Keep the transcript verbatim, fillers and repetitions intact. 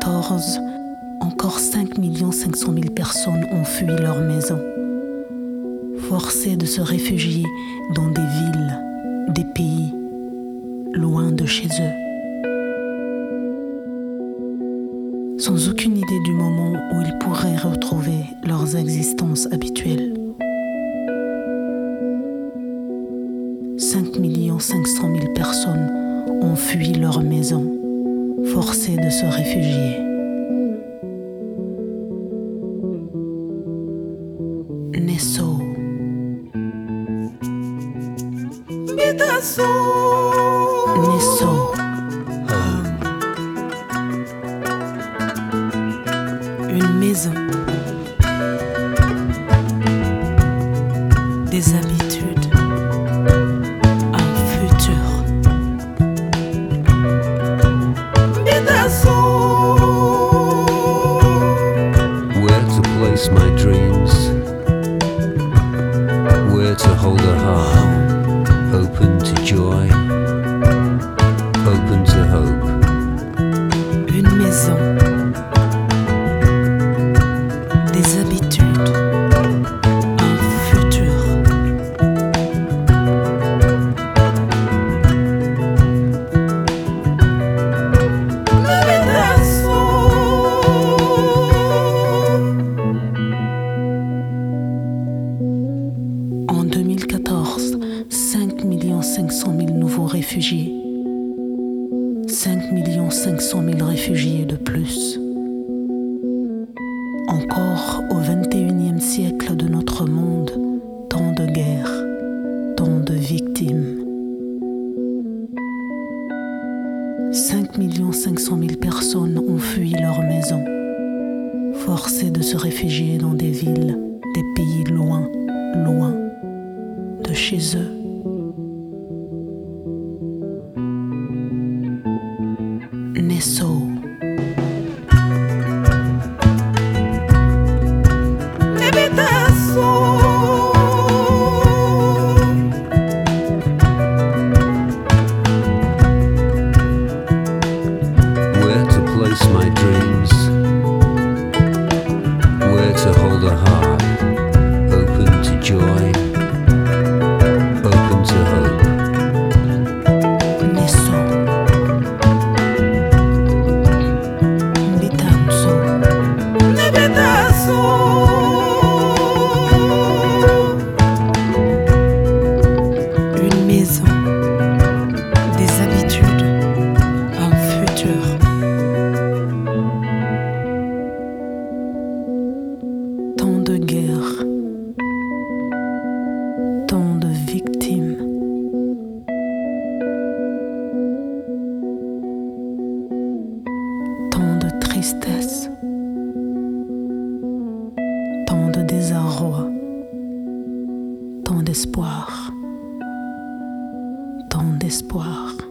quatorze, encore cinq millions cinq cent mille personnes ont fui leur maison, forcées de se réfugier dans des villes, des pays, loin de chez eux. Sans aucune idée du moment où ils pourraient retrouver leurs existences habituelles. cinq millions cinq cent mille personnes ont fui leur maison, forcées de se réfugier. Nesso. Nesso. Une maison, des habitudes, un futur. Where to place my dreams, where to hold a heart, open to joy, open to hope. Une maison, des habitudes, un futur. En deux mille quatorze, cinq millions cinq cent mille nouveaux réfugiés. cinq millions cinq cent mille réfugiés de plus. Encore au vingt et unième siècle de notre monde, tant de guerres, tant de victimes. cinq millions cinq cent mille personnes ont fui leur maison, forcées de se réfugier dans des villes, des pays loin, loin de chez eux. Nesso. Where to place my dreams, where to hold a heart, open to joy, open to hope. Nesso. Bitanzo. Une maison, des habitudes, un futur. Tant de guerres, tant de victimes. Tant de tristesse, tant de désarroi, tant d'espoir, tant d'espoir.